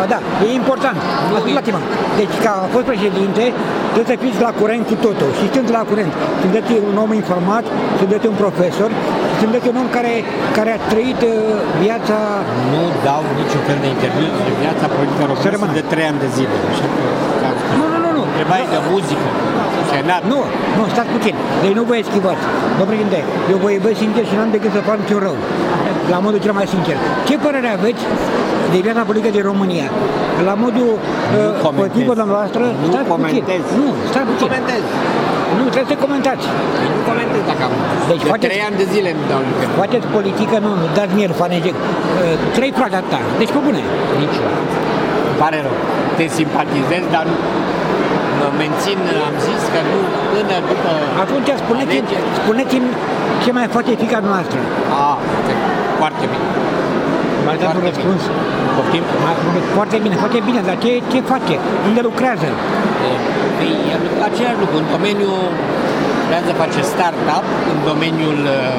Ba da, e important. Ascultați-mă. Deci, ca a fost președinte, trebuie să fiți la curent cu totul. Și sunt la curent. Sunteți un om informat, sunteți un profesor, sunteți un om care a trăit viața... Nu dau niciun fel de interviu de viața politică română de 3 ani de zile. Așa că... Nu. Întrebai de muzică. Nu, stați puțin. Deci nu vă eschivați. Domnul președinte, eu vă iubesc sincer și n-am decât să fac niciun rău. La modul cel mai sincer. Ce părere aveți de viața politică din România? La modul politicul dumneavoastră, stați puțin. Nu, stați puțin. Comentez. Nu, trebuie să comentați. Nu comentez dacă am. Deci de 3 ani de zile nu dau nimic. Faceți politică, nu, dați mie fanegec. 3 frate ta. Deci pe bune. Nicio. Pare rău. Te simpatizez, dar nu. Mă mențin, am zis că nu până după... Atunci spuneți-mi ce mai face fiica noastră. Foarte bine. M-ați dat un răspuns? Poftim? Foarte bine, dar ce face? Unde lucrează? Același lucru, în domeniul, vreau să face start-up, în domeniul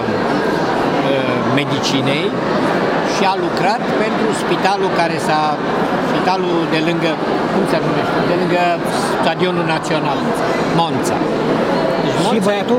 medicinei și a lucrat pentru spitalul de lângă, cum se numește, de lângă Stadionul Național, Monza. Deci, și băiatul?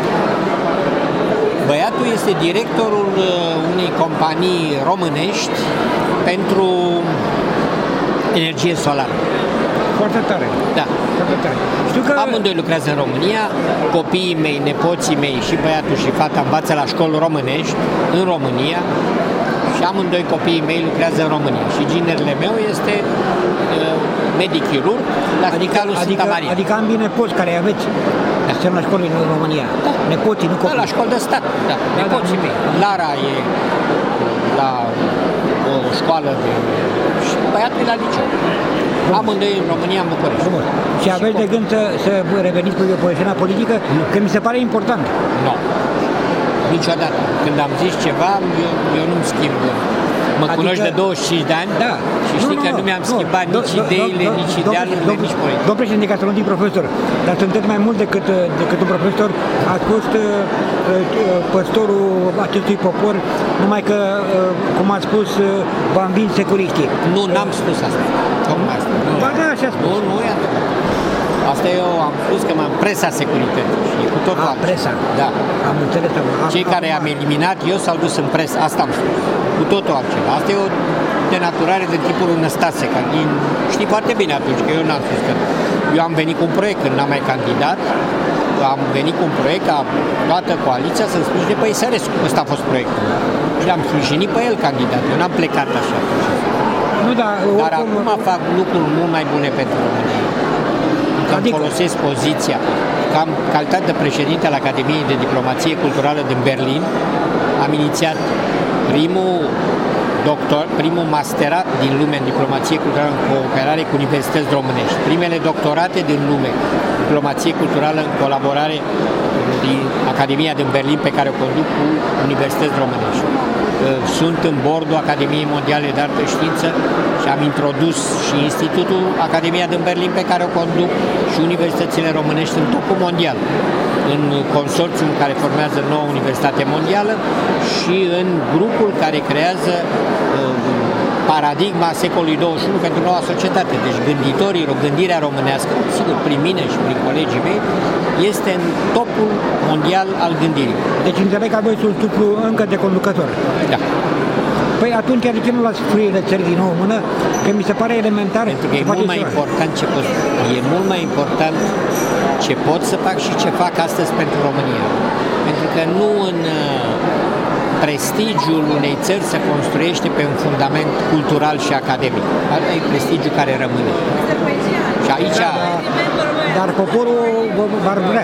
Băiatul este directorul unei companii românești pentru energie solară. Foarte tare. Da. Foarte tare. Știu că... Amândoi lucrează în România, copiii mei, nepoții mei și băiatul și fata învață la școli românești în România și amândoi copiii mei lucrează în România. Și ginerele meu este medic-chirurg la Spitalul Sfânta Maria. Adică ambii nepoți care aveți sunt la școli în România. Da. Nepoții, nu copii. Da, la școli de stat. Da. Nepoții mei. Lara e la o școală și băiatul e la liceu. Amândoi în România, în București. Frumos. Și aveți de gând să reveniți pe poziția politică? Că mi se pare important. Nu. Niciodată. Când am zis ceva, eu nu-mi schimb. Mă cunoști de 25 de ani și știi că nu mi-am schimbat nici ideile, nici idealurile, nici politica. Domnul președinte, ca să nu fiu profesor, dar sunteți mai mult decât un profesor, ați fost păstorul acestui popor, numai că, cum ați spus, v-am învins securiștii. Nu, n-am spus asta. Tocmai asta. Ba da, așa a spus. Nu e atât. Asta eu am spus că m-am presa securității. E cu totul altceva. Presa. Da. Am înțeles. Cei care am eliminat, eu s-au dus în presă. Asta am spus. Cu totul altceva. Asta e o denaturare de tipul Năstase. Știi foarte bine atunci că eu n-am spus că eu am venit cu un proiect când n-am mai candidat. Am venit cu un proiect ca toată coaliția să-mi sprijine pe Isărescu. Ăsta a fost proiectul. Și l-am sprijinit pe el candidat. Eu n-am plecat așa. Nu, dar acum fac lucruri mult mai bune pentru România. Îmi folosesc poziția. Ca în calitate de președinte al Academiei de Diplomație Culturală din Berlin, am inițiat primul masterat din lume în diplomație culturală în cooperare cu universități românești. Primele doctorate din lume, diplomație culturală în colaborare din Academia din Berlin pe care o conduc cu universități românești. Sunt în bordul Academiei Mondiale de Artă și Știință și am introdus și Institutul Academia din Berlin pe care o conduc și universitățile românești în topul mondial, în consorțiul care formează noua Universitate Mondială și în grupul care creează paradigma secolului 21 pentru noua societate. Deci gândirea românească, sigur, prin mine și prin colegii mei, este în topul mondial al gândirii. Deci înțeleg că aveți un titlu încă de conducător. Da. Păi atunci de ce nu luați frâile țării din nou în mână? Că mi se pare elementar. Pentru că e mult mai important ce pot să fac și ce fac astăzi pentru România. Pentru că nu în prestigiul unei țări se construiește pe un fundament cultural și academic. Asta e prestigiul care rămâne. Și aici... Dar poporul v-ar vrea.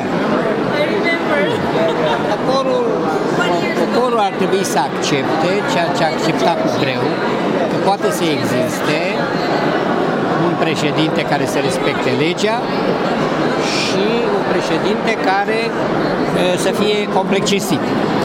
Poporul ar trebui să accepte ceea ce a acceptat cu greu, că poate să existe un președinte care să respecte legea și un președinte care să fie complet cinstit.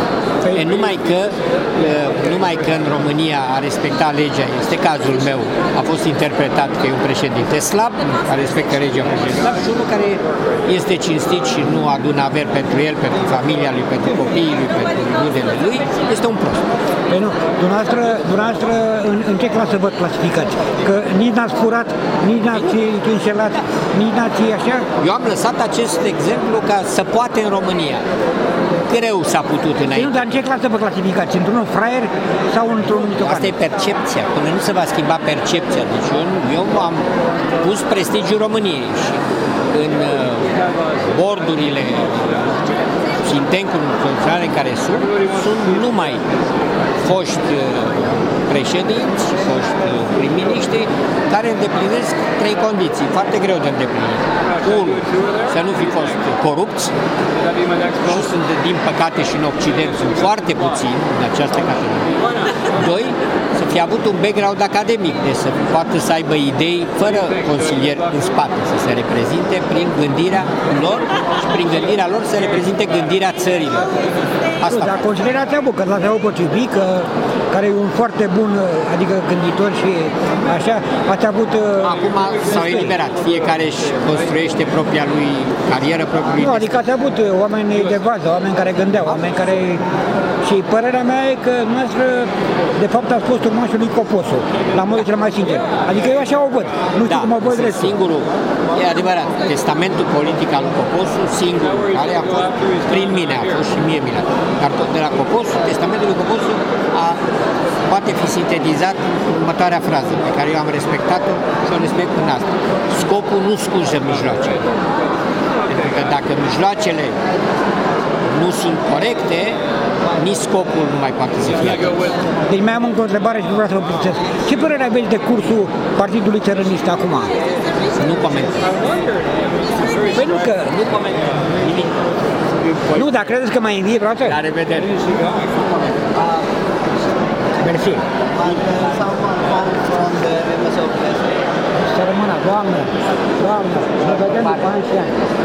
Numai că în România a respectat legea, este cazul meu, a fost interpretat că e un președinte slab, care respectă legea, slab, și unul care este cinstit și nu adună averi pentru el, pentru familia lui, pentru copiii lui, pentru rudele lui, este un prost. Păi nu, dumneavoastră în ce clasă vă clasificați? Că nici n-ați furat, nici n-ați înșelat, nici n-ați așa? Eu am lăsat acest exemplu ca să poate în România. Greu s-a putut înainte. Nu, dar în ce clasă vă clasificați? Într-unul fraier sau într-un mitocan? Asta e percepția, până nu se va schimba percepția. Deci eu am pus prestigiul României și în bordurile Sintencul funcționare în care sunt numai foști președinți, foști prim-miniștri care îndeplinesc 3 condiții, foarte greu de îndeplinit. 1. Să nu fi fost corupți, și sunt, din păcate, și în Occident sunt foarte puțini în această categorie. 2. Să fie avut un background academic, deci să poată să aibă idei fără consilier în spate, să se reprezinte prin gândirea lor și prin gândirea lor să reprezinte gândirea țărilor. Asta. Dar considerați avut că l-ați avut pe Ciubică, care e un foarte bun, adică gânditor și așa, ați avut... Acum s-au eliberat, fiecare își construiește propria lui carieră, propriul. Nu, adică ați avut oameni de bază, oameni care gândeau, oameni care... Și părerea mea e că noastră, de fapt, ați fost urmașul lui Coposu, la modul cel mai sincer. Adică eu așa o văd, nu știu cum o văd restul. Singurul, e adevărat, testamentul politic al lui Coposu, singurul, care a fost prin mine, a fost și mie Milan. Dar tot de la Coposu, testamentul lui Coposu poate fi sintetizat în următoarea frază, pe care eu am respectat-o și o respect până asta. Scopul nu scuză mijloacele. Pentru că dacă mijloacele nu sunt corecte, nici scopul nu mai poate să fie. Deci mai am încă o întrebare și vreau să vă puteți. Ce părere aveți de cursul Partidului Țărănist acum? Nu comentez. Păi nu că... Nu comentez. Nimic. Nu, dar credeți că mai învie vreodată? La revedere. Mersi. Să rămână, Doamne, ne vedem după ani și ani.